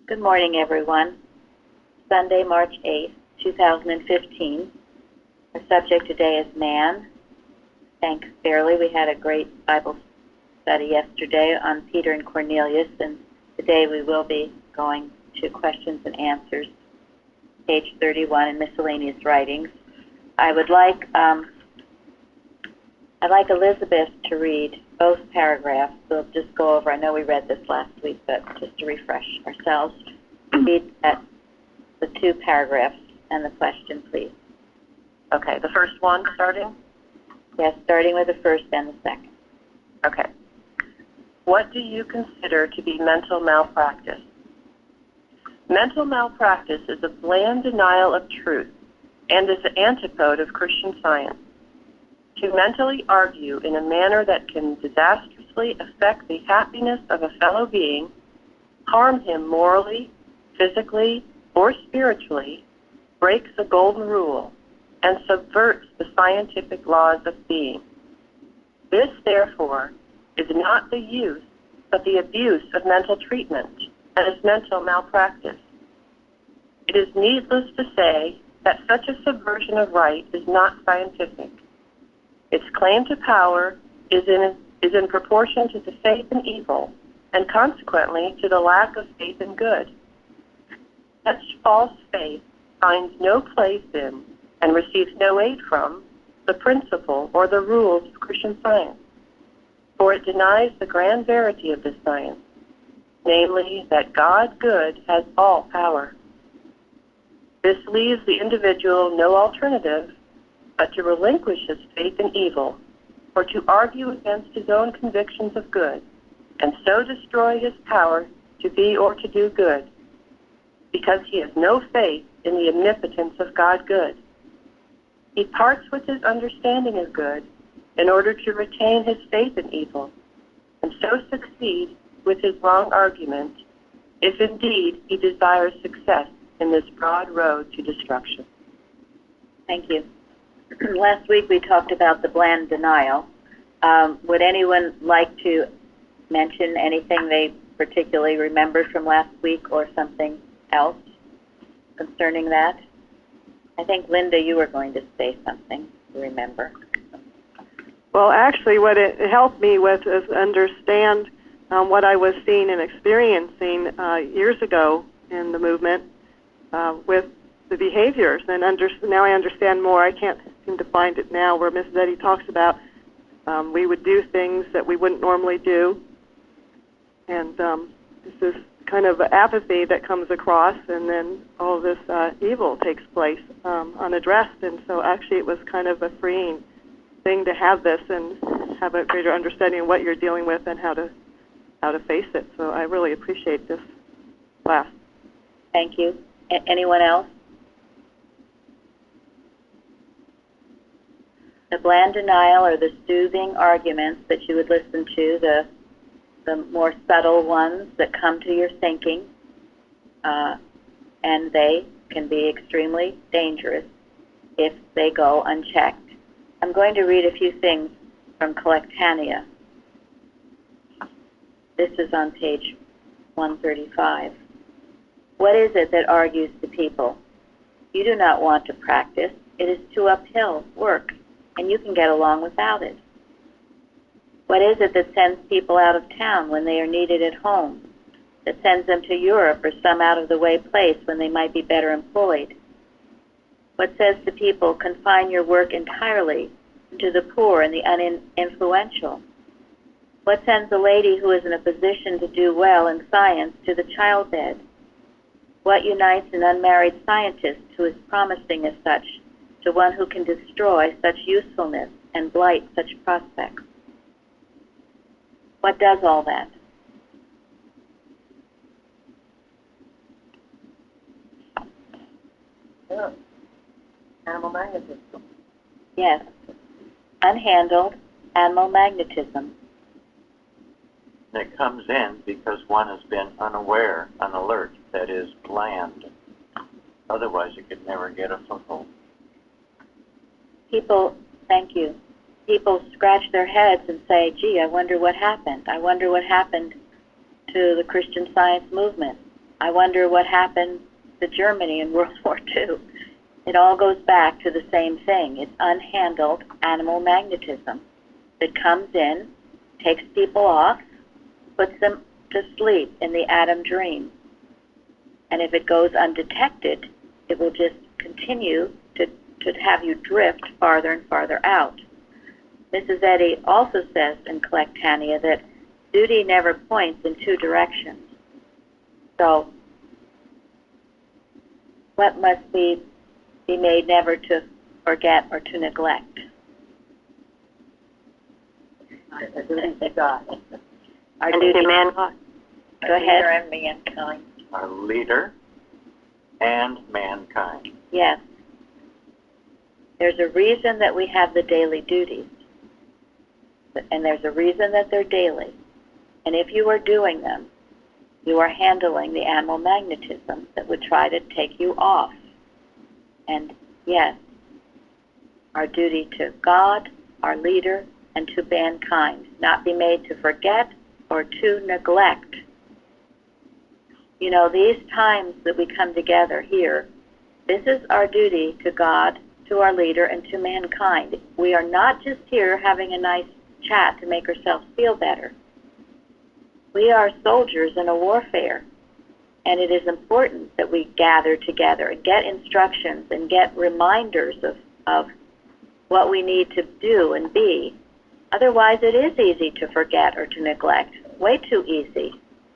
Good morning, everyone. Sunday, March 8th, 2015. Our subject today is man. Thanks, Fairly. We had a great Bible study yesterday on Peter and Cornelius, and today we will be going to questions and answers, page 31 in miscellaneous writings. I'd like Elizabeth to read both paragraphs. We'll just go over. I know we read this last week, but just to refresh ourselves, read the two paragraphs and the question, please. Okay, the first one starting? Yes, starting with the first and the second. Okay. What do you consider to be mental malpractice? Mental malpractice is a bland denial of truth and is the antipode of Christian Science. To mentally argue in a manner that can disastrously affect the happiness of a fellow being, harm him morally, physically, or spiritually, breaks a golden rule, and subverts the scientific laws of being. This, therefore, is not the use, but the abuse of mental treatment, and is mental malpractice. It is needless to say that such a subversion of right is not scientific. Its claim to power is in proportion to the faith in evil, and consequently to the lack of faith in good. Such false faith finds no place in, and receives no aid from, the principle or the rules of Christian Science, for it denies the grand verity of this science, namely that God good has all power. This leaves the individual no alternative but to relinquish his faith in evil, or to argue against his own convictions of good, and so destroy his power to be or to do good, because he has no faith in the omnipotence of God good. He parts with his understanding of good in order to retain his faith in evil, and so succeed with his wrong argument, if indeed he desires success in this broad road to destruction. Thank you. Last week we talked about the bland denial. Would anyone like to mention anything they particularly remembered from last week or something else concerning that? I think, Linda, you were going to say something, you remember. Well, actually, what it helped me with is understand what I was seeing and experiencing years ago in the movement with the behaviors. And now I understand more. I can't seem to find it now where Mrs. Eddy talks about we would do things that we wouldn't normally do. And this is kind of apathy that comes across, and then all this evil takes place unaddressed. And so actually it was kind of a freeing thing to have this and have a greater understanding of what you're dealing with and how to face it. So I really appreciate this class. Thank you. Anyone else? The bland denial or the soothing arguments that you would listen to, the more subtle ones that come to your thinking, and they can be extremely dangerous if they go unchecked. I'm going to read a few things from Collectanea. This is on page 135. What is it that argues to people? You do not want to practice. It is too uphill work, and you can get along without it. What is it that sends people out of town when they are needed at home, that sends them to Europe or some out-of-the-way place when they might be better employed? What says to people, confine your work entirely to the poor and the uninfluential? What sends a lady who is in a position to do well in science to the childbed? What unites an unmarried scientist who is promising as such to one who can destroy such usefulness and blight such prospects? What does all that? Yeah. Animal magnetism. Yes. Unhandled animal magnetism. It comes in because one has been unaware, unalert, that is, bland. Otherwise, it could never get a foothold. People, thank you. People scratch their heads and say, gee, I wonder what happened. I wonder what happened to the Christian Science movement. I wonder what happened to Germany in World War II. It all goes back to the same thing. It's unhandled animal magnetism that comes in, takes people off, puts them to sleep in the Adam dream. And if it goes undetected, it will just continue to have you drift farther and farther out. Mrs. Eddy also says in Collectania that duty never points in two directions. So, what must be made never to forget or to neglect? The duty to God. Our duty to mankind. Go ahead. And mankind. Our leader and mankind. Yes. There's a reason that we have the daily duties. And there's a reason that they're daily. And if you are doing them, you are handling the animal magnetism that would try to take you off. And yes, our duty to God, our leader, and to mankind, not be made to forget or to neglect. You know, these times that we come together here, this is our duty to God, to our leader, and to mankind. We are not just here having a nice chat to make ourselves feel better. We are soldiers in a warfare, and it is important that we gather together and get instructions and get reminders of what we need to do and be. Otherwise, it is easy to forget or to neglect. Way too easy.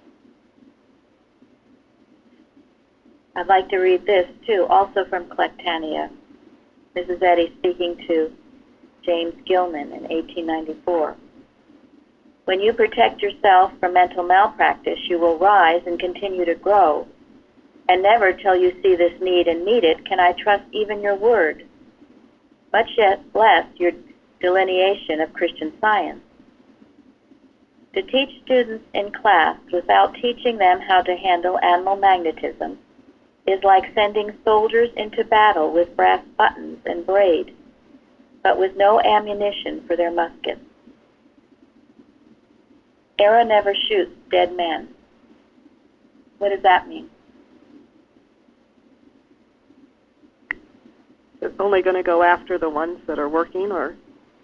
I'd like to read this, too, also from Collectania. Mrs. Eddy speaking to James Gilman in 1894. When you protect yourself from mental malpractice, you will rise and continue to grow. And never till you see this need and meet it can I trust even your word, much less your delineation of Christian Science. To teach students in class without teaching them how to handle animal magnetism is like sending soldiers into battle with brass buttons and braid, but with no ammunition for their muskets. Era never shoots dead men. What does that mean? It's only going to go after the ones that are working, or?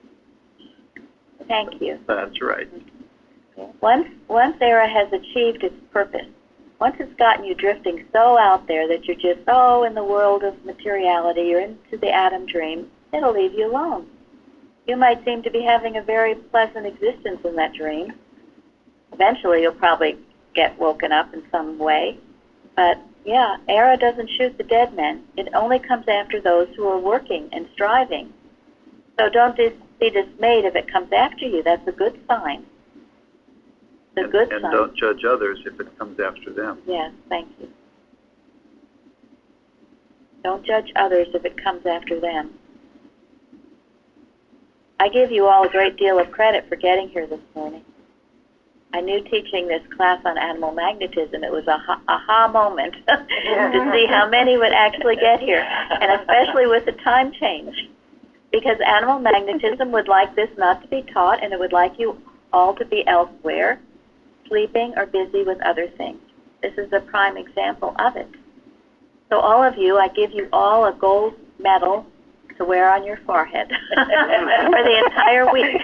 Thank you. That's right. Once Era has achieved its purpose, once it's gotten you drifting so out there that you're just, in the world of materiality, you're into the Adam dream, it'll leave you alone. You might seem to be having a very pleasant existence in that dream. Eventually, you'll probably get woken up in some way. But, yeah, Era doesn't shoot the dead men. It only comes after those who are working and striving. So don't be dismayed if it comes after you. That's a good sign. It's a good sign. And don't judge others if it comes after them. Yes, thank you. Don't judge others if it comes after them. I give you all a great deal of credit for getting here this morning. I knew teaching this class on animal magnetism, it was a aha moment to see how many would actually get here, and especially with the time change. Because animal magnetism would like this not to be taught, and it would like you all to be elsewhere, sleeping or busy with other things. This is a prime example of it. So all of you, I give you all a gold medal to wear on your forehead for the entire week.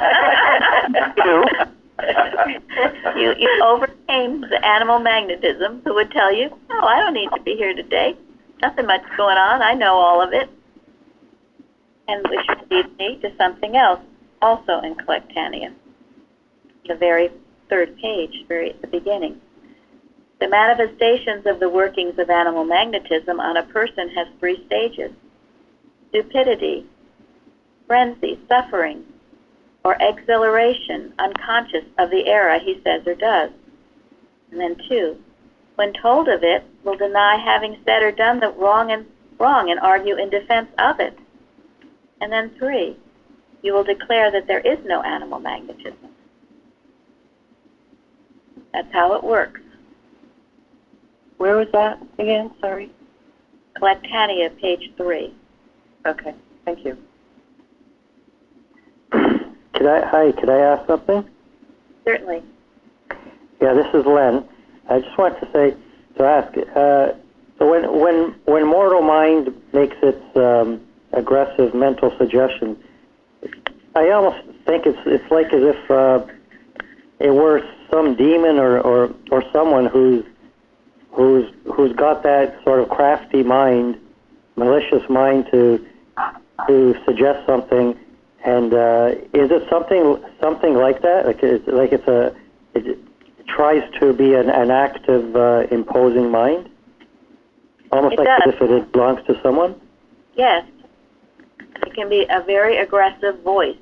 You overcame the animal magnetism who would tell you, I don't need to be here today. Nothing much going on. I know all of it. And which leads me to something else, also in Collectania, the very third page, very at the beginning. The manifestations of the workings of animal magnetism on a person has 3 stages: stupidity, frenzy, suffering, or exhilaration, unconscious of the era he says or does. And then 2, when told of it, will deny having said or done the wrong and argue in defense of it. And then 3, you will declare that there is no animal magnetism. That's how it works. Where was that again? Sorry. Collectania, page 3. Okay, thank you. Could I ask something? Certainly. Yeah, this is Len. I just want to say to ask. So when mortal mind makes its aggressive mental suggestion, I almost think it's like as if it were some demon or someone who's got that sort of crafty mind, malicious mind to suggest something. And is it something like that? It tries to be an active, imposing mind, almost like as if it belongs to someone. Yes, it can be a very aggressive voice.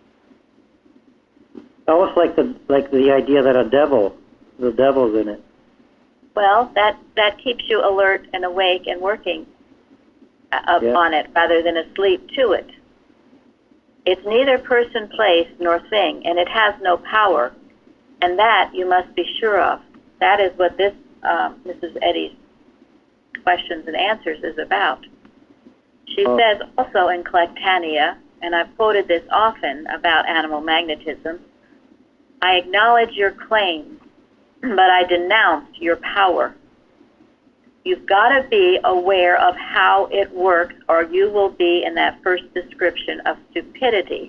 Almost like the idea that the devil's in it. Well, that keeps you alert and awake and working on it rather than asleep to it. It's neither person, place, nor thing, and it has no power. And that you must be sure of. That is what this Mrs. Eddy's questions and answers is about. She says also in Collectania, and I've quoted this often about animal magnetism, I acknowledge your claims, but I denounce your power. You've got to be aware of how it works, or you will be in that first description of stupidity.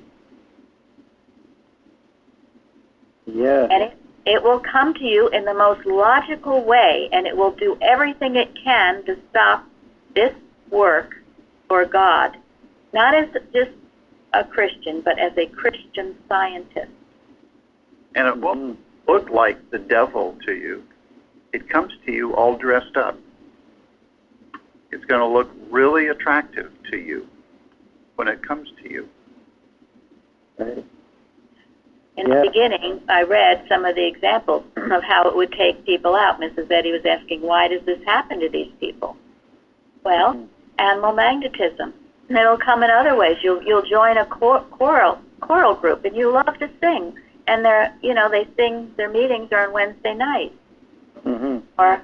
Yeah. And it will come to you in the most logical way, and it will do everything it can to stop this work for God, not as just a Christian, but as a Christian scientist. And it won't look like the devil to you. It comes to you all dressed up. It's going to look really attractive to you when it comes to you. Right. In the beginning, I read some of the examples of how it would take people out. Mrs. Eddy was asking, why does this happen to these people? Well, animal magnetism. And it'll come in other ways. You'll join a choral group, and you love to sing. And they sing. Their meetings are on Wednesday nights. Mm-hmm.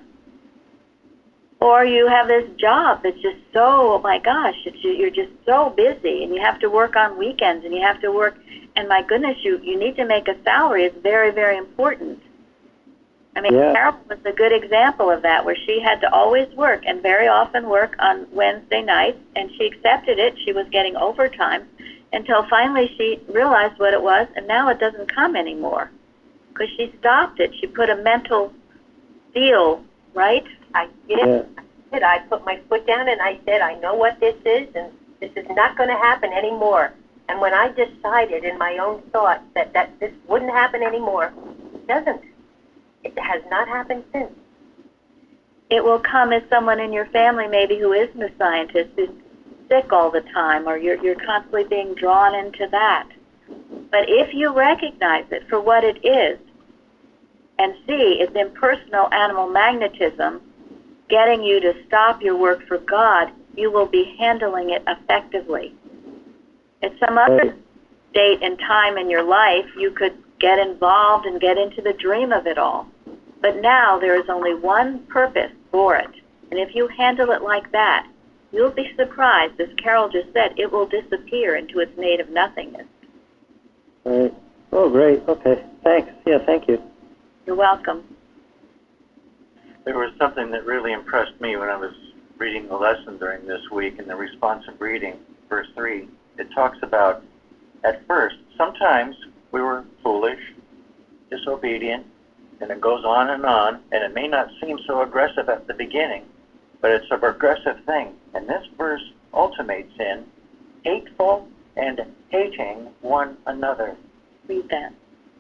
Or you have this job that's just so, oh my gosh, you're just so busy, and you have to work on weekends, and you have to work, and my goodness, you need to make a salary. It's very, very important. I mean, Carol was a good example of that, where she had to always work, and very often work on Wednesday nights, and she accepted it. She was getting overtime until finally she realized what it was, and now it doesn't come anymore because she stopped it. She put a mental seal, right? I did. I put my foot down and I said, I know what this is, and this is not going to happen anymore. And when I decided in my own thoughts that this wouldn't happen anymore, it doesn't. It has not happened since. It will come as someone in your family maybe who isn't a scientist, who's sick all the time, or you're constantly being drawn into that. But if you recognize it for what it is and see it's impersonal animal magnetism getting you to stop your work for God, you will be handling it effectively. At some other date and time in your life, you could get involved and get into the dream of it all. But now there is only one purpose for it. And if you handle it like that, you'll be surprised, as Carol just said, it will disappear into its native nothingness. Right. Oh, great. Okay. Thanks. Yeah, thank you. You're welcome. There was something that really impressed me when I was reading the lesson during this week in the responsive reading, verse 3. It talks about, at first, sometimes we were foolish, disobedient, and it goes on, and it may not seem so aggressive at the beginning, but it's a progressive thing. And this verse ultimates in hateful and hating one another. Read that.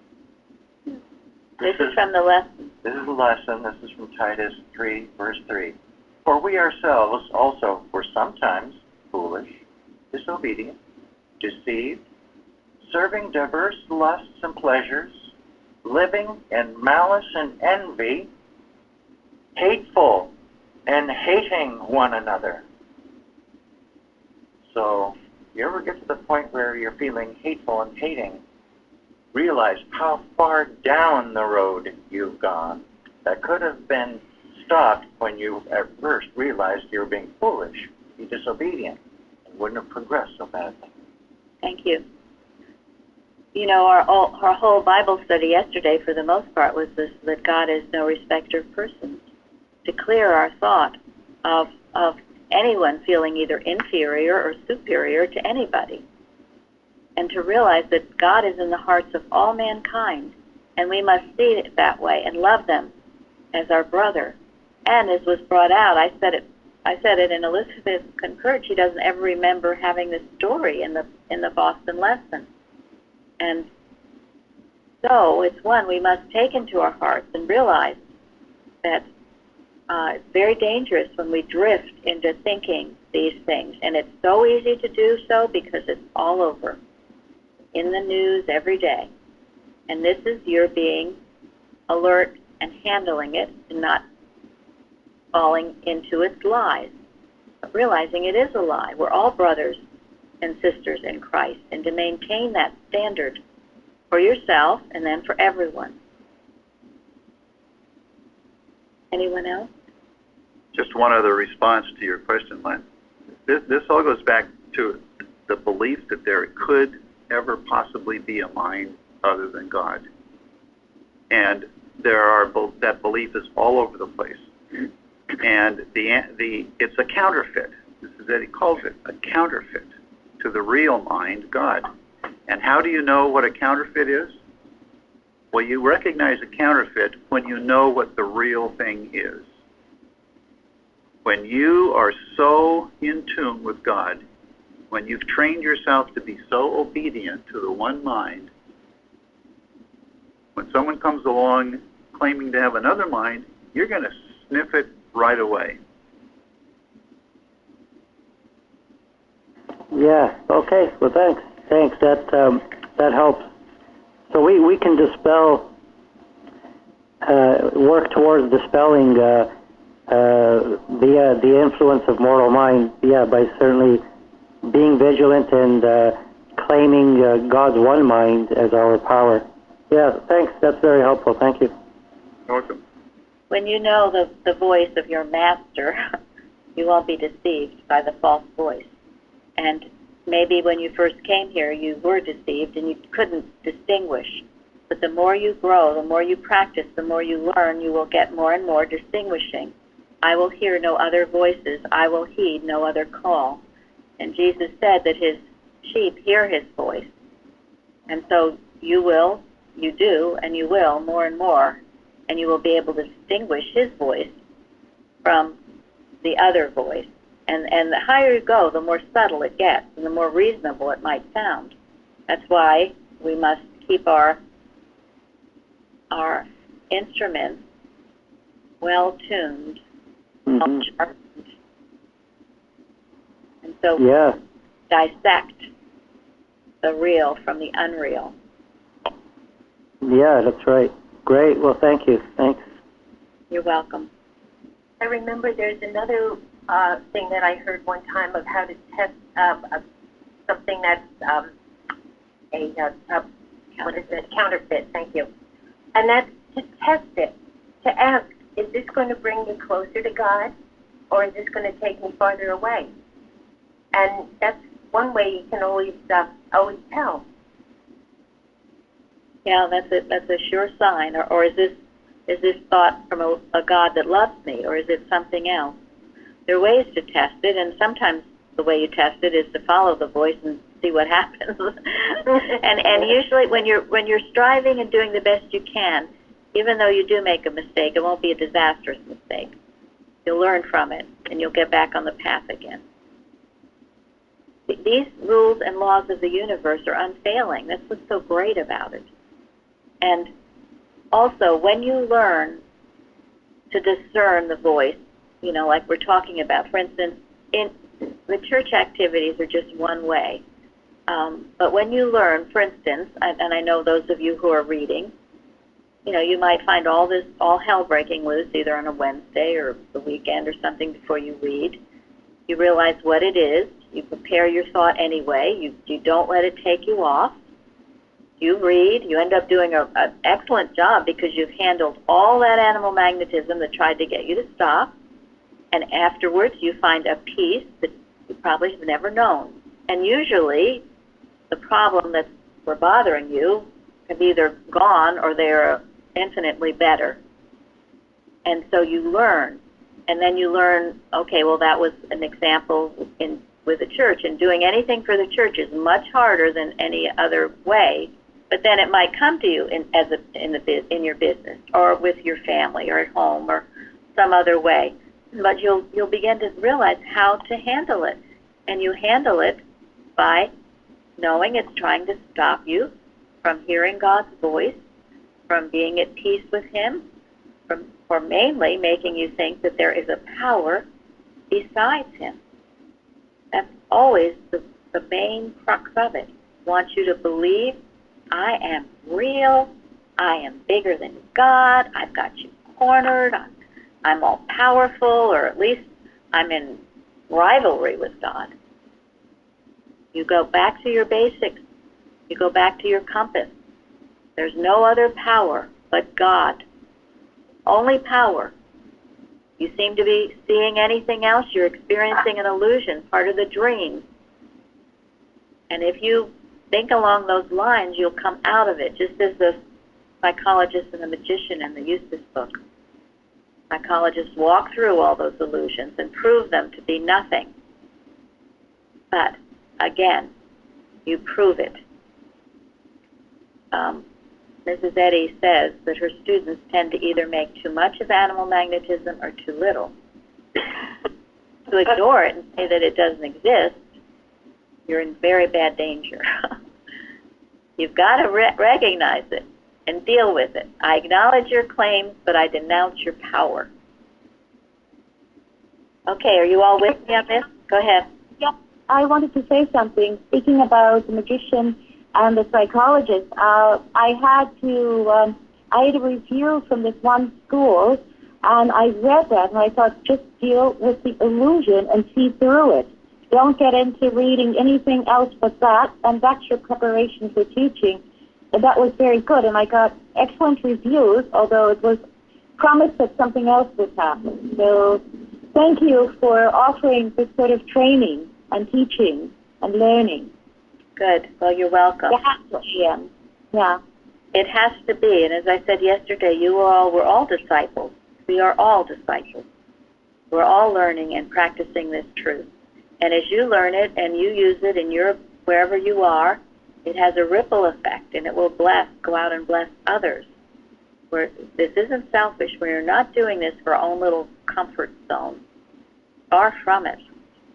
This is from the lesson. This is the lesson. This is from Titus 3, verse 3. For we ourselves also were sometimes foolish, disobedient, deceived, serving diverse lusts and pleasures, living in malice and envy, hateful and hating one another. So, you ever get to the point where you're feeling hateful and hating, realize how far down the road you've gone. That could have been stopped when you at first realized you were being foolish, be disobedient, and wouldn't have progressed so badly. Thank you. You know, our whole Bible study yesterday, for the most part, was this, that God is no respecter of persons. to clear our thought of anyone feeling either inferior or superior to anybody, and to realize that God is in the hearts of all mankind, and we must see it that way and love them as our brother. And as was brought out, I said it, and Elizabeth concurred. She doesn't ever remember having this story in the Boston lesson. And so it's one we must take into our hearts and realize that it's very dangerous when we drift into thinking these things. And it's so easy to do so because it's all over, in the news every day. And this is your being alert and handling it and not falling into its lies, but realizing it is a lie. We're all brothers and sisters in Christ, and to maintain that standard for yourself and then for everyone. Anyone else? Just one other response to your question, Len. This all goes back to the belief that there could ever possibly be a mind other than God. And that belief is all over the place. And it's a counterfeit. This is that he calls it a counterfeit to the real mind, God. And how do you know what a counterfeit is? Well, you recognize a counterfeit when you know what the real thing is. When you are so in tune with God, when you've trained yourself to be so obedient to the one mind, when someone comes along claiming to have another mind, you're going to sniff it right away. Yeah. Okay. Well, thanks. That helps. So we can dispel, work towards dispelling the influence of mortal mind. Yeah, by certainly being vigilant and claiming God's one mind as our power. Yeah. Thanks. That's very helpful. Thank you. Welcome. When you know the voice of your master, you won't be deceived by the false voice. And maybe when you first came here, you were deceived and you couldn't distinguish. But the more you grow, the more you practice, the more you learn, you will get more and more distinguishing. I will hear no other voices. I will heed no other call. And Jesus said that his sheep hear his voice. And so you do, and you will more and more. And you will be able to distinguish his voice from the other voice. And the higher you go, the more subtle it gets, and the more reasonable it might sound. That's why we must keep our instruments well tuned, well sharpened, and so dissect the real from the unreal. Yeah, that's right. Great. Well, thank you. Thanks. You're welcome. I remember there's another thing that I heard one time of how to test something that's what is it? Counterfeit. Thank you. And that's to test it, to ask, is this going to bring me closer to God, or is this going to take me farther away? And that's one way you can always tell. Yeah, that's a sure sign. Or is this thought from a God that loves me, or is it something else? There are ways to test it, and sometimes the way you test it is to follow the voice and see what happens. and usually when you're striving and doing the best you can, even though you do make a mistake, it won't be a disastrous mistake. You'll learn from it, and you'll get back on the path again. These rules and laws of the universe are unfailing. That's what's so great about it. And also, when you learn to discern the voice, like we're talking about, for instance, in the church activities are just one way. But when you learn, for instance, and I know those of you who are reading, you might find all hell breaking loose either on a Wednesday or the weekend or something before you read. You realize what it is. You prepare your thought anyway. You don't let it take you off. You read. You end up doing an excellent job because you've handled all that animal magnetism that tried to get you to stop. And afterwards, you find a peace that you probably have never known. And usually, the problem that's bothering you have either gone or they're infinitely better. And so you learn And then you learn, okay, well, that was an example with the church, and doing anything for the church is much harder than any other way. But then it might come to you in your business, or with your family, or at home, or some other way. But you'll begin to realize how to handle it, and you handle it by knowing it's trying to stop you from hearing God's voice, from being at peace with Him, or mainly making you think that there is a power besides Him. That's always the main crux of it. Wants you to believe, I am real, I am bigger than God, I've got you cornered, I'm all powerful, or at least I'm in rivalry with God. You go back to your basics. You go back to your compass. There's no other power but God. Only power. You seem to be seeing anything else, you're experiencing an illusion, part of the dream. And if you think along those lines, you'll come out of it, just as the psychologist and the magician in the Eustace book. Psychologists walk through all those illusions and prove them to be nothing. But, again, you prove it. Mrs. Eddy says that her students tend to either make too much of animal magnetism or too little. To ignore it and say that it doesn't exist, you're in very bad danger. You've got to recognize it and deal with it. I acknowledge your claims, but I denounce your power. Okay, are you all with me on this? Go ahead. Yep, I wanted to say something. Speaking about the magician and the psychologist, I had a review from this one school, and I read that, and I thought, just deal with the illusion and see through it. Don't get into reading anything else but that, and that's your preparation for teaching. And that was very good, and I got excellent reviews, although it was promised that something else would happen. So thank you for offering this sort of training and teaching and learning. Good. Well, you're welcome. Yeah. It has to be, and as I said yesterday, we're all disciples. We are all disciples. We're all learning and practicing this truth. And as you learn it and you use it in wherever you are, it has a ripple effect, and it will go out and bless others. This isn't selfish. We're not doing this for our own little comfort zone. Far from it.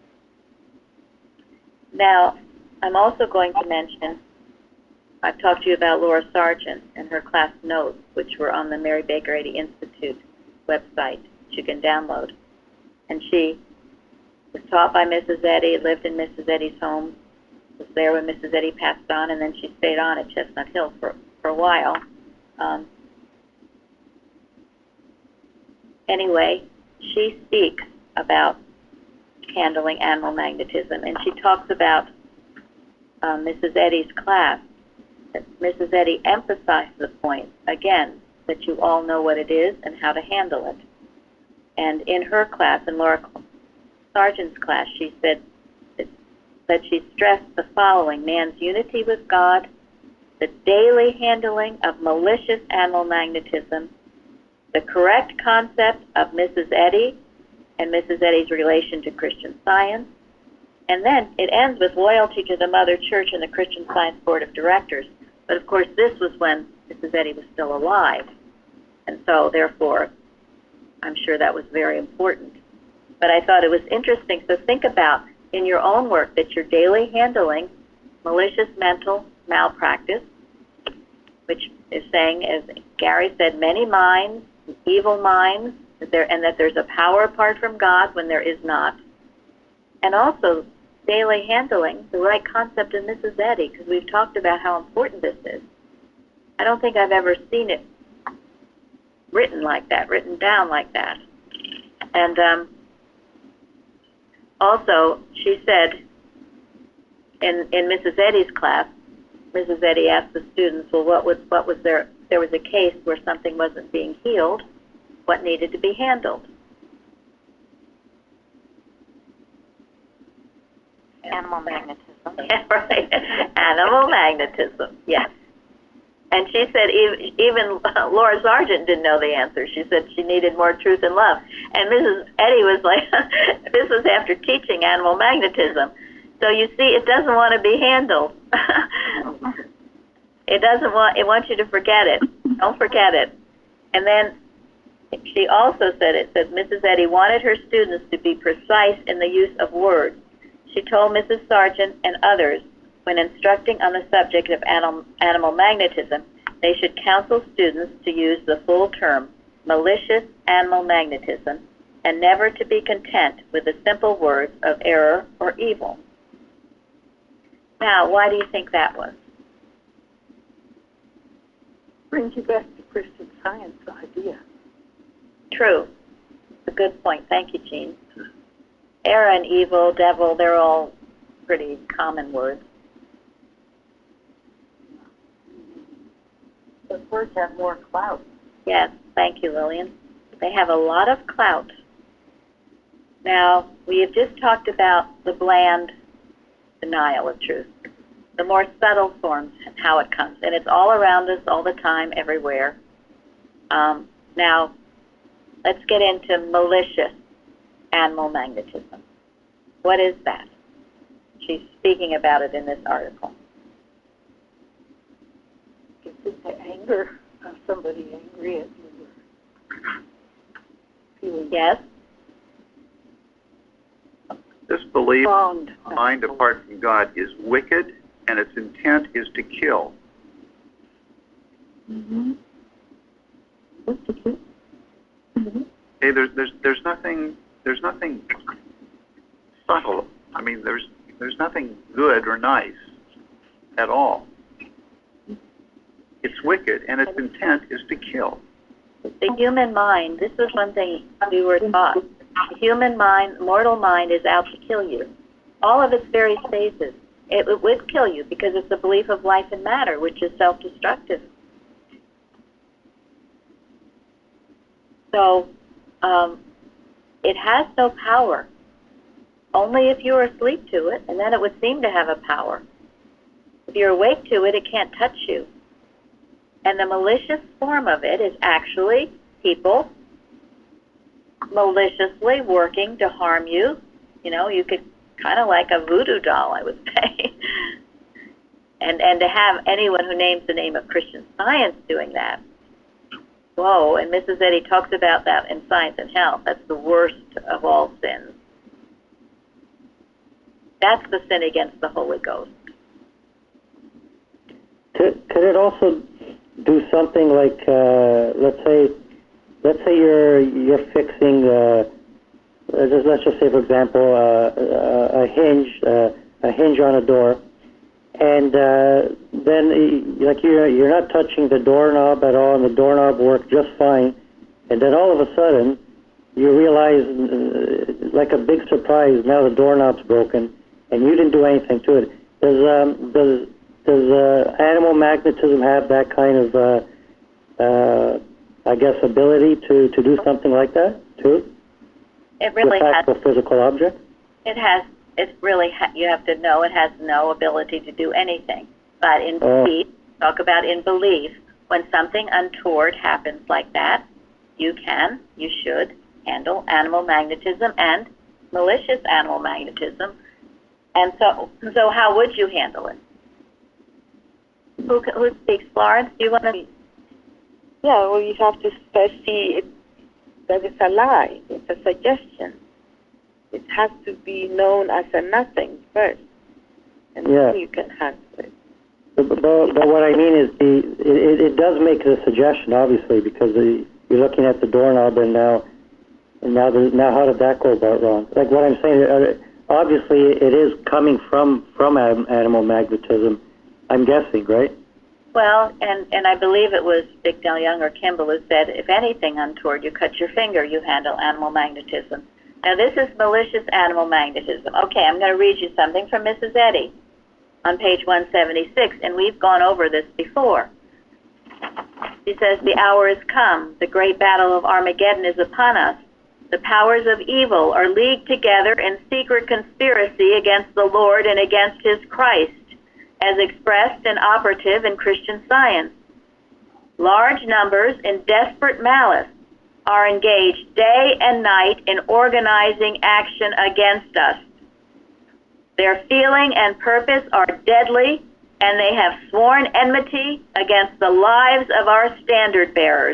Now, I'm also going to mention, I've talked to you about Laura Sargent and her class notes, which were on the Mary Baker Eddy Institute website, which you can download. And she was taught by Mrs. Eddy, lived in Mrs. Eddy's home, was there when Mrs. Eddy passed on, and then she stayed on at Chestnut Hill for a while. Anyway, she speaks about handling animal magnetism, and she talks about Mrs. Eddy's class. Mrs. Eddy emphasized the point, again, that you all know what it is and how to handle it. And in her class, in Laura Sargent's class, she said that she stressed the following: man's unity with God, the daily handling of malicious animal magnetism, the correct concept of Mrs. Eddy and Mrs. Eddy's relation to Christian Science, and then it ends with loyalty to the Mother Church and the Christian Science Board of Directors. But of course, this was when Mrs. Eddy was still alive, and so therefore, I'm sure that was very important. But I thought it was interesting. So think about in your own work that you're daily handling malicious mental malpractice, which is saying, as Gary said, many minds, evil minds, and that there's a power apart from God when there is not. And also daily handling the right concept of Mrs. Eddy, because we've talked about how important this is. I don't think I've ever seen it written like that, written down like that. And also, she said in Mrs. Eddy's class, Mrs. Eddy asked the students, well, what was there was a case where something wasn't being healed, what needed to be handled? Animal magnetism. Yeah, right. Animal magnetism, yes. And she said even Laura Sargent didn't know the answer. She said she needed more truth and love. And Mrs. Eddy was like, this was after teaching animal magnetism. So you see, it doesn't want to be handled. It wants you to forget it. Don't forget it. And then she also said Mrs. Eddy wanted her students to be precise in the use of words. She told Mrs. Sargent and others, when instructing on the subject of animal magnetism, they should counsel students to use the full term, malicious animal magnetism, and never to be content with the simple words of error or evil. Now, why do you think that was? Brings you back to Christian Science idea. True. A good point. Thank you, Jean. Error and evil, devil, they're all pretty common words. Those words have more clout. Yes, thank you, Lillian. They have a lot of clout. Now, we have just talked about the bland denial of truth, the more subtle forms and how it comes. And it's all around us all the time, everywhere. Now, let's get into malicious animal magnetism. What is that? She's speaking about it in this article. Is it the anger of somebody angry at you? Yes? This belief, mind apart from God, is wicked, and its intent is to kill. Mm-hmm. Mm-hmm. Hey, there's nothing subtle. I mean, there's nothing good or nice at all. It's wicked, and its intent is to kill. The human mind, this is one thing we were taught. The human mind, mortal mind, is out to kill you. All of its various phases. It would kill you because it's a belief of life and matter, which is self-destructive. So, it has no power. Only if you're asleep to it, and then it would seem to have a power. If you're awake to it, it can't touch you. And the malicious form of it is actually people maliciously working to harm you. You know, you could kind of like a voodoo doll, I would say. and to have anyone who names the name of Christian Science doing that, whoa, and Mrs. Eddy talks about that in Science and Health. That's the worst of all sins. That's the sin against the Holy Ghost. Could it also do something like, let's say you're fixing, let's just say, for example, a hinge on a door, and then like you're not touching the doorknob at all, and the doorknob worked just fine, and then all of a sudden you realize, like a big surprise, now the doorknob's broken, and you didn't do anything to it. Does animal magnetism have that kind of, I guess, ability to do something like that too? It really has. The physical object. It has. It's really. You have to know it has no ability to do anything. But in belief, talk about in belief, when something untoward happens like that, you should handle animal magnetism and malicious animal magnetism. And so how would you handle it? Who speaks? Florence, do you want to? Yeah, well, you have to first see that it's a lie. It's a suggestion. It has to be known as a nothing first, and then you can handle it. But what I mean is, it does make the suggestion, obviously, because you're looking at the doorknob, and now how did that go about wrong? Like what I'm saying, obviously, it is coming from animal magnetism. I'm guessing, right? Well, and I believe it was Bicknell Young or Kimball who said, if anything untoward, you cut your finger, you handle animal magnetism. Now, this is malicious animal magnetism. Okay, I'm going to read you something from Mrs. Eddy on page 176, and we've gone over this before. She says, the hour is come. The great battle of Armageddon is upon us. The powers of evil are leagued together in secret conspiracy against the Lord and against his Christ, as expressed and operative in Christian Science. Large numbers in desperate malice are engaged day and night in organizing action against us. Their feeling and purpose are deadly, and they have sworn enmity against the lives of our standard bearers.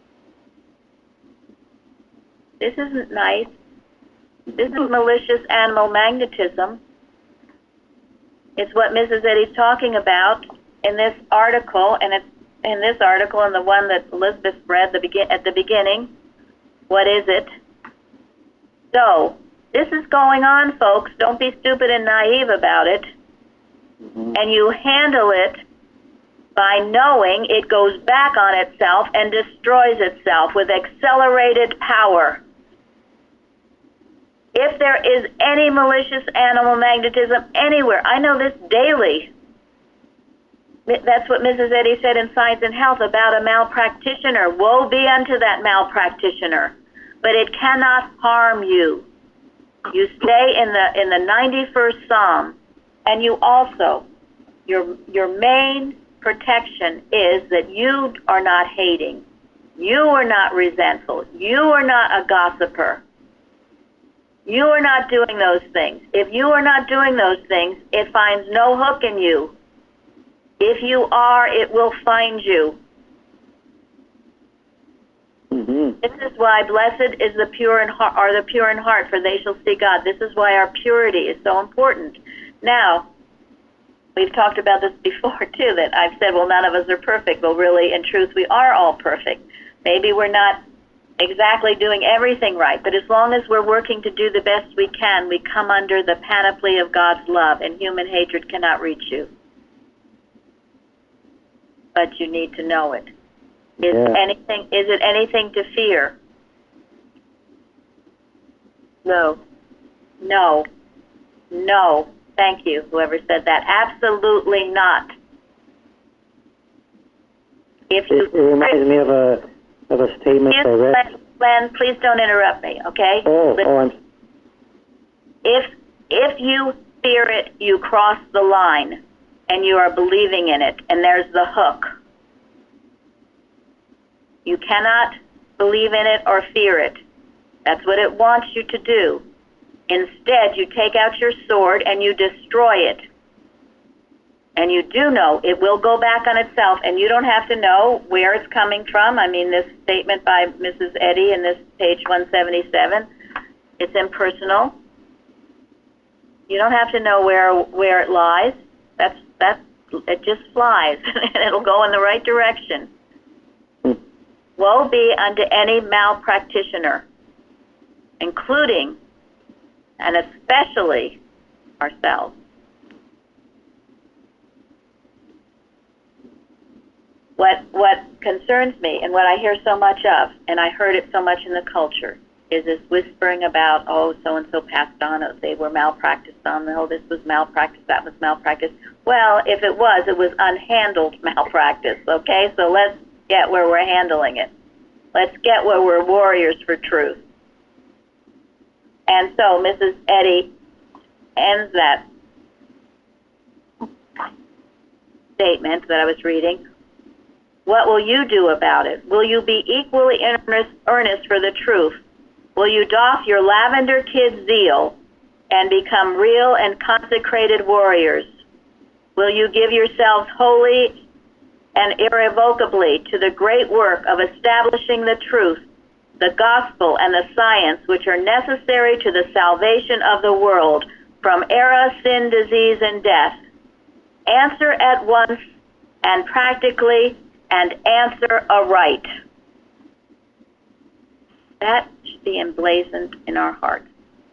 This isn't nice. This is malicious animal magnetism. It's what Mrs. Eddy's talking about in this article, and it's in this article and the one that Elizabeth read at the beginning. What is it? So, this is going on, folks. Don't be stupid and naive about it. And you handle it by knowing it goes back on itself and destroys itself with accelerated power. If there is any malicious animal magnetism anywhere, I know this daily. That's what Mrs. Eddy said in Science and Health about a malpractitioner. Woe be unto that malpractitioner. But it cannot harm you. You stay in the 91st Psalm, and you also, your main protection is that you are not hating. You are not resentful. You are not a gossiper. You are not doing those things. If you are not doing those things, it finds no hook in you. If you are, it will find you. This is why blessed is the pure in heart, are the pure in heart, for they shall see God. This is why our purity is so important. Now, we've talked about this before too, that I've said, well, none of us are perfect. Well, really, in truth, we are all perfect. Maybe we're not exactly doing everything right, but as long as we're working to do the best we can, we come under the panoply of God's love, and human hatred cannot reach you. But you need to know it. Is it anything to fear? No. No. No. Thank you, whoever said that. Absolutely not. It reminds me of a statement I read. Len, please don't interrupt me, okay? If you fear it, you cross the line, and you are believing in it, and there's the hook. You cannot believe in it or fear it. That's what it wants you to do. Instead, you take out your sword and you destroy it. And you do know it will go back on itself, and you don't have to know where it's coming from. I mean, this statement by Mrs. Eddy in this page 177, it's impersonal. You don't have to know where it lies. It just flies, and it'll go in the right direction. Woe be unto any malpractitioner, including and especially ourselves. What concerns me and what I hear so much of, and I heard it so much in the culture, is this whispering about, oh, so-and-so passed on, oh, they were malpracticed on, oh, this was malpractice, that was malpractice. Well, if it was unhandled malpractice, okay? So let's get where we're handling it. Let's get where we're warriors for truth. And so Mrs. Eddy ends that statement that I was reading. What will you do about it? Will you be equally earnest for the truth? Will you doff your lavender kid zeal and become real and consecrated warriors? Will you give yourselves wholly and irrevocably to the great work of establishing the truth, the gospel, and the science which are necessary to the salvation of the world from error, sin, disease, and death? Answer at once and practically, and answer aright. That should be emblazoned in our hearts.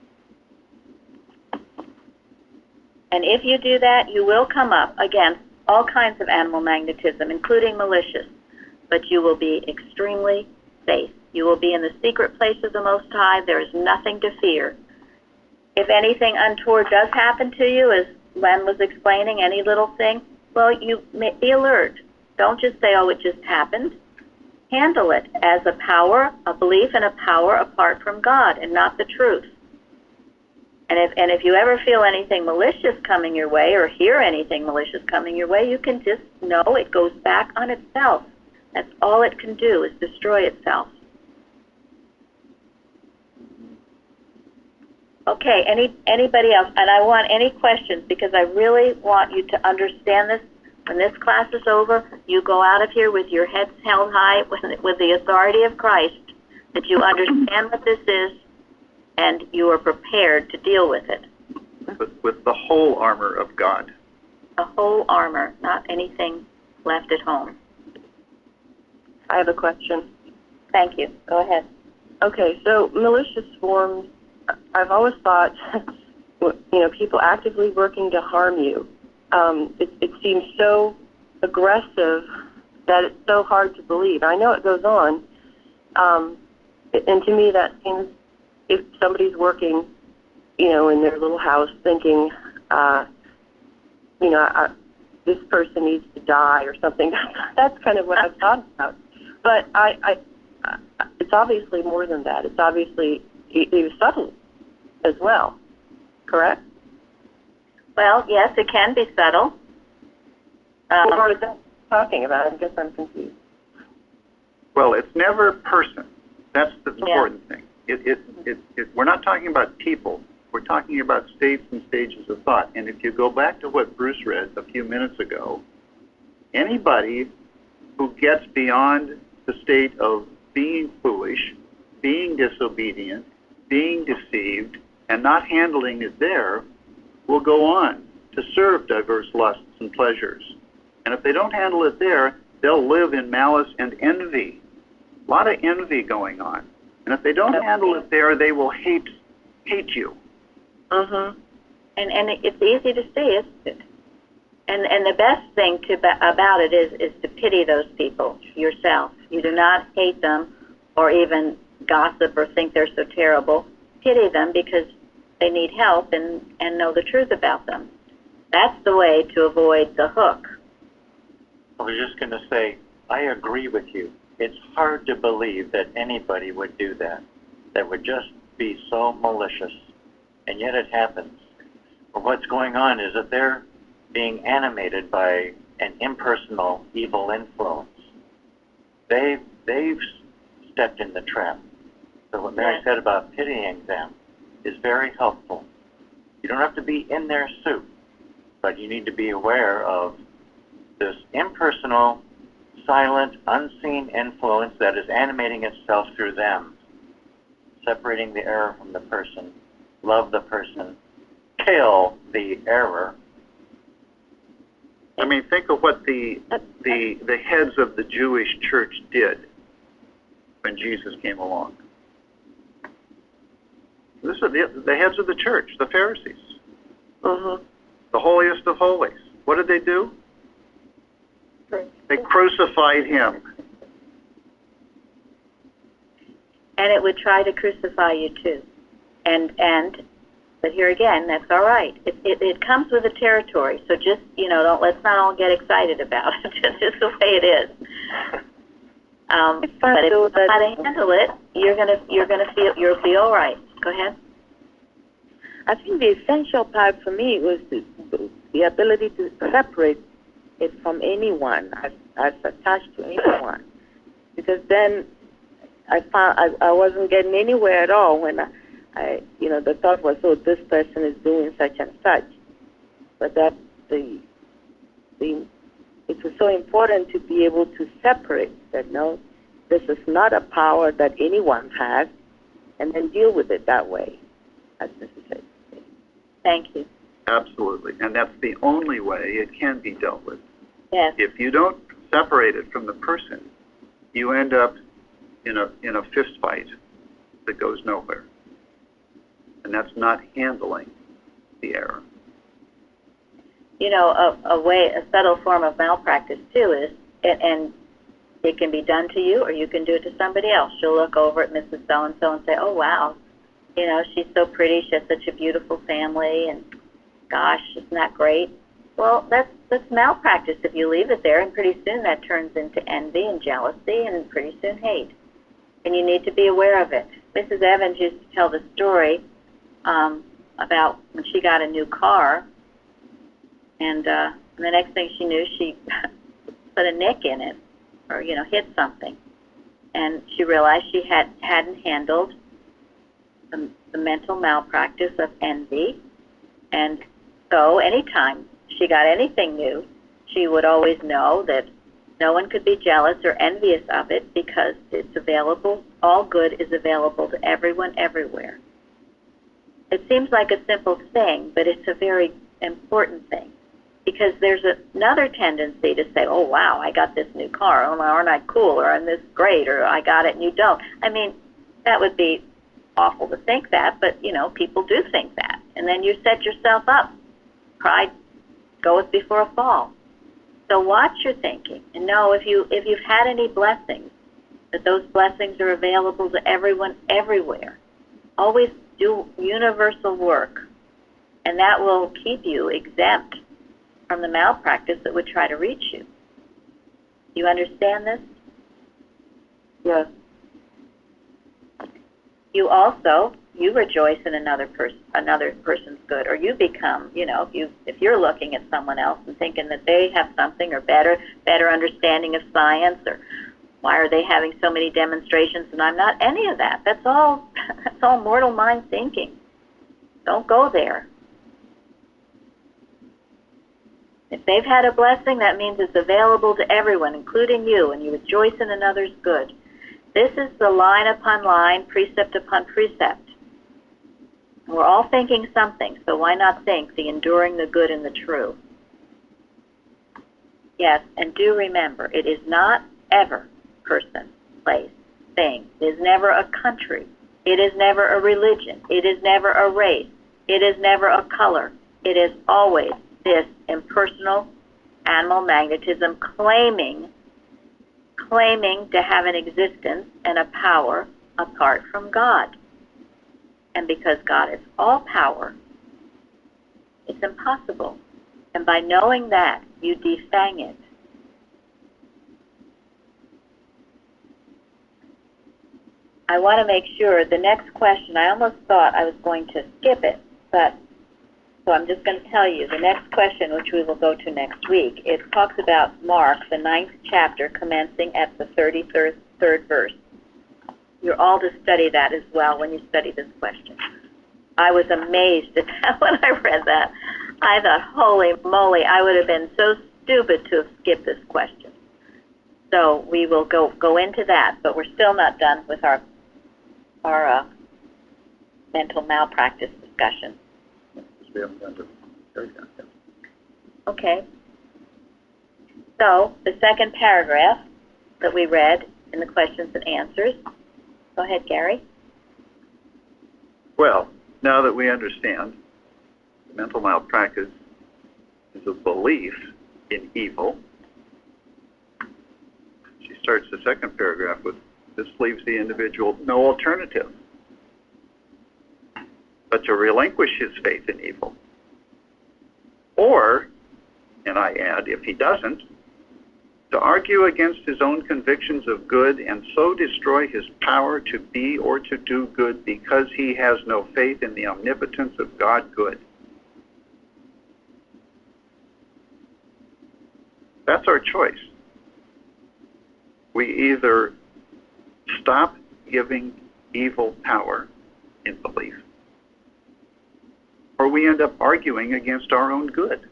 And if you do that, you will come up against all kinds of animal magnetism, including malicious, but you will be extremely safe. You will be in the secret place of the Most High. There is nothing to fear. If anything untoward does happen to you, as Len was explaining, any little thing, well, you may be alert. Don't just say, oh, it just happened. Handle it as a power, a belief in a power apart from God and not the truth. And if you ever feel anything malicious coming your way or hear anything malicious coming your way, you can just know it goes back on itself. That's all it can do, is destroy itself. Okay, anybody else? And I want any questions, because I really want you to understand this. When this class is over, you go out of here with your heads held high with the authority of Christ, that you understand what this is and you are prepared to deal with it. With the whole armor of God. The whole armor, not anything left at home. I have a question. Thank you. Go ahead. Okay, so malicious forms, I've always thought, people actively working to harm you. It seems so aggressive that it's so hard to believe. I know it goes on, and to me that seems, if somebody's working, in their little house thinking, this person needs to die or something, that's kind of what I've thought about. But it's obviously more than that. It's obviously it was subtle as well, correct? Well, yes, it can be subtle. What is that talking about? I guess I'm confused. Well, it's never a person. That's the important thing. We're not talking about people. We're talking about states and stages of thought. And if you go back to what Bruce read a few minutes ago, anybody who gets beyond the state of being foolish, being disobedient, being deceived, and not handling it there, will go on to serve diverse lusts and pleasures. And if they don't handle it there, they'll live in malice and envy. A lot of envy going on. And if they don't handle it there, they will hate you. Mm-hmm. And it's easy to see, isn't it? And the best thing about it is to pity those people yourself. You do not hate them or even gossip or think they're so terrible. Pity them because they need help and know the truth about them. That's the way to avoid the hook. I was just going to say, I agree with you. It's hard to believe that anybody would do that would just be so malicious. And yet it happens. But what's going on is that they're being animated by an impersonal evil influence. They've stepped in the trap. So what Mary said about pitying them is very helpful. You don't have to be in their soup, but you need to be aware of this impersonal, silent, unseen influence that is animating itself through them, separating the error from the person, love the person, kill the error. I mean, think of what the heads of the Jewish church did when Jesus came along. This are the heads of the church, the Pharisees. Mm-hmm. The holiest of holies. What did they do? They crucified him. And it would try to crucify you too. But here again, that's all right. It comes with the territory. So just, let's not all get excited about it. It's just the way it is. But if you know how to handle it, you'll be all right. Go ahead. I think the essential part for me was the ability to separate it from anyone as attached to anyone, because then I found I wasn't getting anywhere at all when I the thought was, oh, this person is doing such and such, but that it was so important to be able to separate that. No, this is not a power that anyone has, and then deal with it that way, as Mrs. said. Thank you. Absolutely, and that's the only way it can be dealt with. Yes. If you don't separate it from the person, you end up in a fist fight that goes nowhere, and that's not handling the error. A subtle form of malpractice too is, and it can be done to you, or you can do it to somebody else. You'll look over at Mrs. So-and-so and say, oh, wow, she's so pretty, she has such a beautiful family, and gosh, isn't that great? Well, that's malpractice if you leave it there, and pretty soon that turns into envy and jealousy, and pretty soon hate. And you need to be aware of it. Mrs. Evans used to tell the story about when she got a new car, and the next thing she knew, she put a nick in it. or hit something. And she realized she hadn't handled the mental malpractice of envy. And so anytime she got anything new, she would always know that no one could be jealous or envious of it because it's available. All good is available to everyone, everywhere. It seems like a simple thing, but it's a very important thing, because there's another tendency to say, oh, wow, I got this new car. Oh, aren't I cool? Or I'm this great? Or I got it and you don't. I mean, that would be awful to think that, but, people do think that. And then you set yourself up. Pride goeth before a fall. So watch your thinking and know if you've had any blessings, that those blessings are available to everyone, everywhere. Always do universal work, and that will keep you exempt from the malpractice that would try to reach you. You understand this? Yes. You rejoice in another person's good, or you become, if you're looking at someone else and thinking that they have something or better understanding of science, or why are they having so many demonstrations and I'm not, any of that. That's all mortal mind thinking. Don't go there. If they've had a blessing, that means it's available to everyone, including you, and you rejoice in another's good. This is the line upon line, precept upon precept. We're all thinking something, so why not think the enduring, the good, and the true? Yes, and do remember, it is not ever person, place, thing. It is never a country. It is never a religion. It is never a race. It is never a color. It is always this impersonal animal magnetism claiming to have an existence and a power apart from God. And because God is all power, it's impossible. And by knowing that, you defang it. I want to make sure the next question, I almost thought I was going to skip it, so I'm just going to tell you the next question, which we will go to next week. It talks about Mark, the 9th chapter, commencing at the 33rd verse. You're all to study that as well when you study this question. I was amazed at that when I read that. I thought, holy moly, I would have been so stupid to have skipped this question. So we will go into that, but we're still not done with our mental malpractice discussion. We haven't done it. Okay. So the second paragraph that we read in the questions and answers. Go ahead, Gary. Well, now that we understand mental malpractice is a belief in evil, she starts the second paragraph with, this leaves the individual no alternative but to relinquish his faith in evil. Or, and I add, if he doesn't, to argue against his own convictions of good and so destroy his power to be or to do good because he has no faith in the omnipotence of God good. That's our choice. We either stop giving evil power in belief, or we end up arguing against our own good.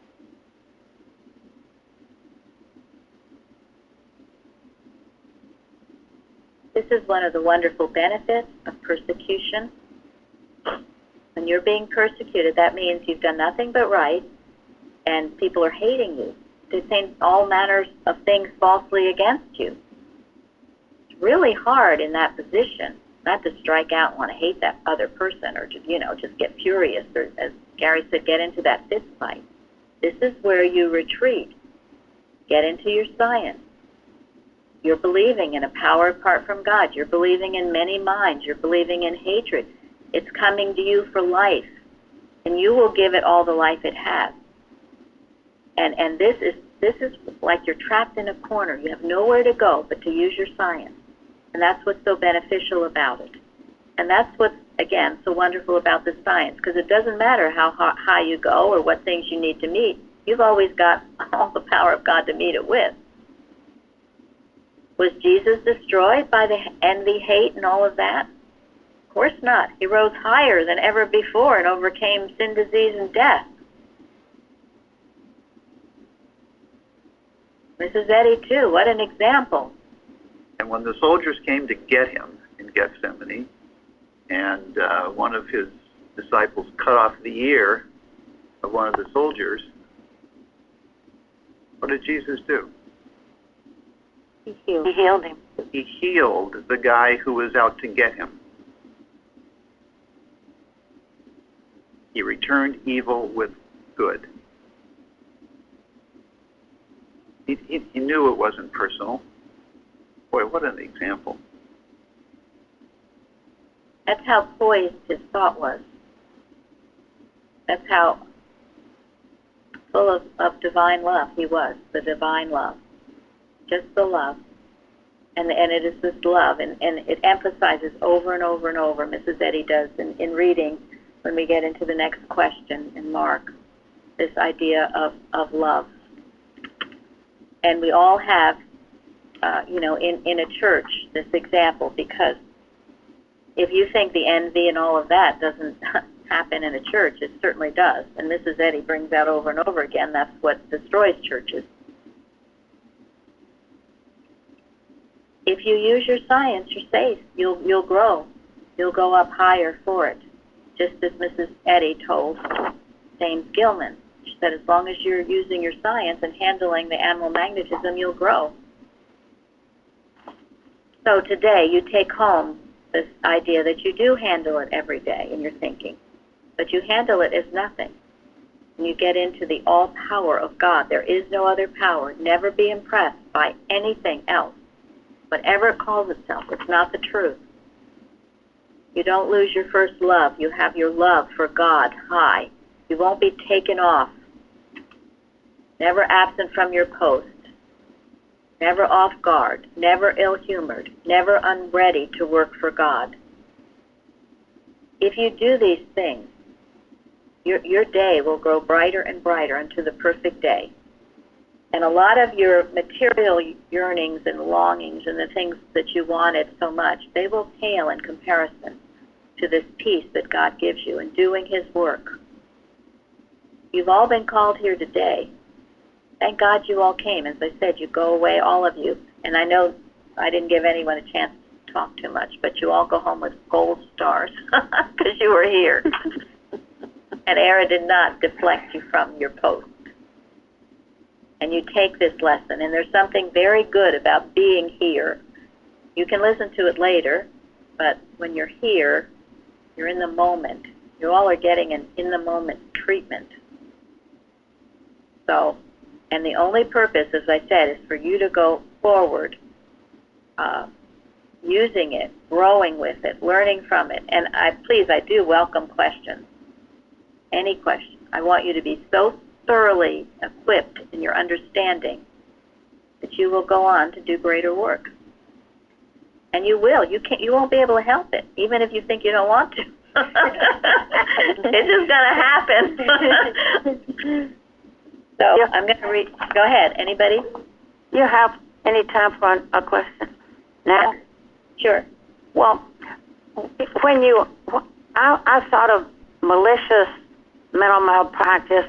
This is one of the wonderful benefits of persecution. When you're being persecuted, that means you've done nothing but right, and people are hating you. They're saying all manners of things falsely against you. It's really hard in that position not to strike out and want to hate that other person, or to, just get furious, or, as Gary said, get into that fist fight. This is where you retreat. Get into your science. You're believing in a power apart from God. You're believing in many minds. You're believing in hatred. It's coming to you for life, and you will give it all the life it has. And this is like you're trapped in a corner. You have nowhere to go but to use your science. And that's what's so beneficial about it. And that's what's, again, so wonderful about the science, because it doesn't matter how high you go or what things you need to meet. You've always got all the power of God to meet it with. Was Jesus destroyed by the envy, hate, and all of that? Of course not. He rose higher than ever before and overcame sin, disease, and death. Mrs. Eddy, too. What an example. And when the soldiers came to get him in Gethsemane, and one of his disciples cut off the ear of one of the soldiers, what did Jesus do? He healed him. He healed the guy who was out to get him. He returned evil with good. He knew it wasn't personal. Boy, what an example. That's how poised his thought was. That's how full of divine love he was, the divine love. Just the love. And it is this love, and it emphasizes over and over and over, Mrs. Eddy does in reading, when we get into the next question in Mark, this idea of love. And we all have, in a church, this example, because if you think the envy and all of that doesn't happen in a church, it certainly does. And Mrs. Eddy brings out over and over again, that's what destroys churches. If you use your science, you're safe. You'll grow. You'll go up higher for it. Just as Mrs. Eddy told James Gilman. She said, as long as you're using your science and handling the animal magnetism, you'll grow. So today, you take home this idea that you do handle it every day in your thinking, but you handle it as nothing. And you get into the all power of God. There is no other power. Never be impressed by anything else. Whatever it calls itself, it's not the truth. You don't lose your first love. You have your love for God high. You won't be taken off. Never absent from your post. Never off guard. Never ill-humored. Never unready to work for God. If you do these things, your day will grow brighter and brighter unto the perfect day. And a lot of your material yearnings and longings and the things that you wanted so much, they will pale in comparison to this peace that God gives you in doing His work. You've all been called here today. Thank God you all came. As I said, you go away, all of you. And I know I didn't give anyone a chance to talk too much, but you all go home with gold stars because you were here. And Era did not deflect you from your post. And you take this lesson, and there's something very good about being here. You can listen to it later, but when you're here, you're in the moment. You all are getting an in-the-moment treatment. So, and the only purpose, as I said, is for you to go forward, using it, growing with it, learning from it. And I do welcome questions. Any question. I want you to be so thoroughly equipped in your understanding that you will go on to do greater work. And you will. You won't be able to help it, even if you think you don't want to. It's just going to happen. So yeah. I'm going to read. Go ahead. Anybody? You have any time for a question? Now? Sure. Well, when I thought of malicious mental malpractice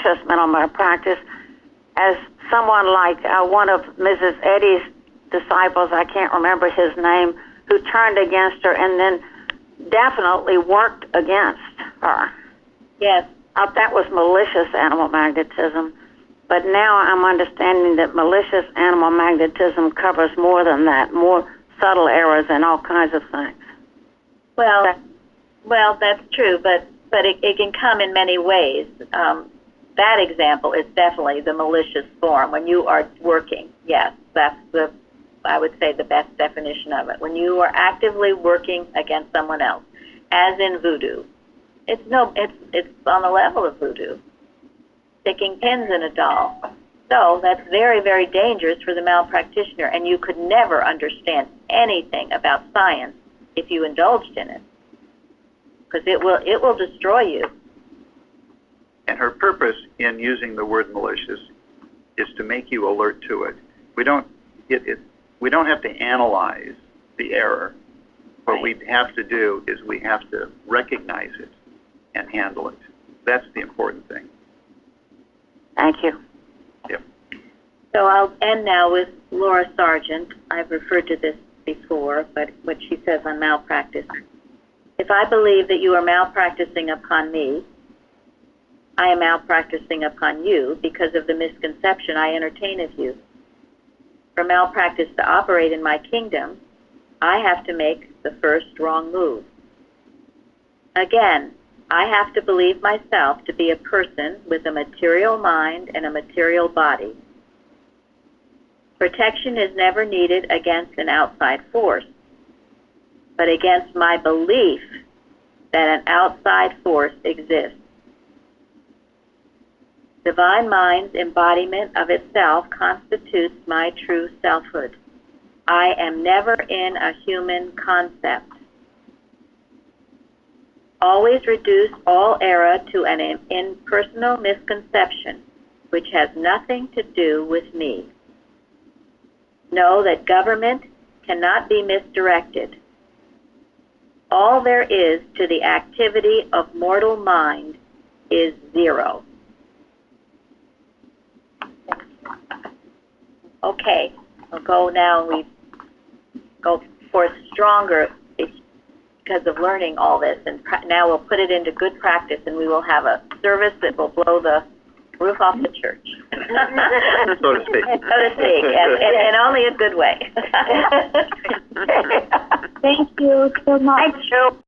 as someone like one of Mrs. Eddy's disciples, I can't remember his name, who turned against her and then definitely worked against her. Yes. That was malicious animal magnetism. But now I'm understanding that malicious animal magnetism covers more than that, more subtle errors and all kinds of things. Well, that's true, but it can come in many ways. That example is definitely the malicious form. When you are working, yes, that's I would say the best definition of it. When you are actively working against someone else, as in voodoo. It's on the level of voodoo. Sticking pins in a doll. So that's very, very dangerous for the malpractitioner, and you could never understand anything about science if you indulged in it. Because it will destroy you. And her purpose in using the word malicious is to make you alert to it. we don't have to analyze the error. What we have to do is we have to recognize it and handle it. That's the important thing. Thank you. Yep. So I'll end now with Laura Sargent. I've referred to this before, but what she says on malpractice. If I believe that you are malpracticing upon me, I am malpracticing upon you because of the misconception I entertain of you. For malpractice to operate in my kingdom, I have to make the first wrong move. Again, I have to believe myself to be a person with a material mind and a material body. Protection is never needed against an outside force, but against my belief that an outside force exists. Divine Mind's embodiment of itself constitutes my true selfhood. I am never in a human concept. Always reduce all error to an impersonal misconception, which has nothing to do with me. Know that government cannot be misdirected. All there is to the activity of mortal mind is zero. Okay, we'll go now. We go forth stronger because of learning all this, and now we'll put it into good practice, and we will have a service that will blow the roof off the church. So to speak. So to speak, and only a good way. Thank you so much. Thank you.